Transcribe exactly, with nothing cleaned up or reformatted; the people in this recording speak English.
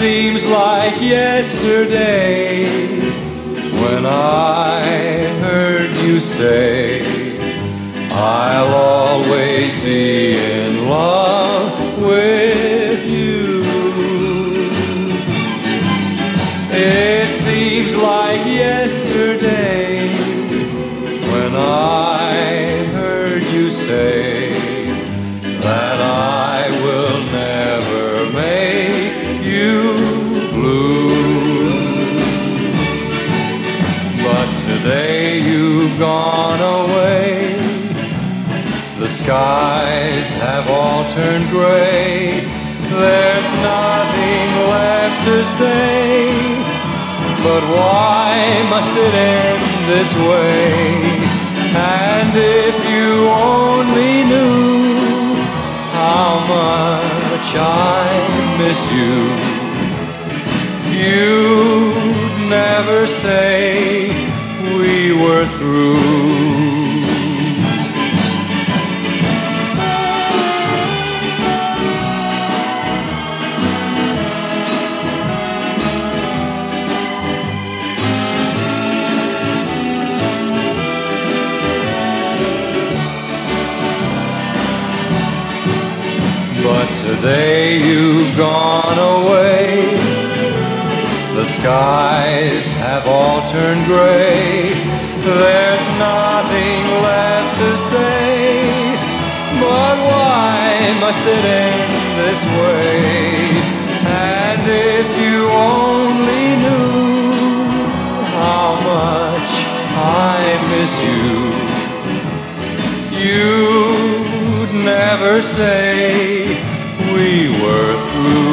seems like yesterday when I heard you say, I'll always be in love with you. It seems like yesterday when I heard you say that I will never make you blue. But today you've gone away, the skies have all turned gray, there's nothing left to say, but why must it end this way? And if you only knew how much I miss you, you'd never say we were through. But today you've gone away, the skies have all turned gray, there's nothing left to say, but why must it end this way? And if you only knew how much I miss you, you'd never say we were through.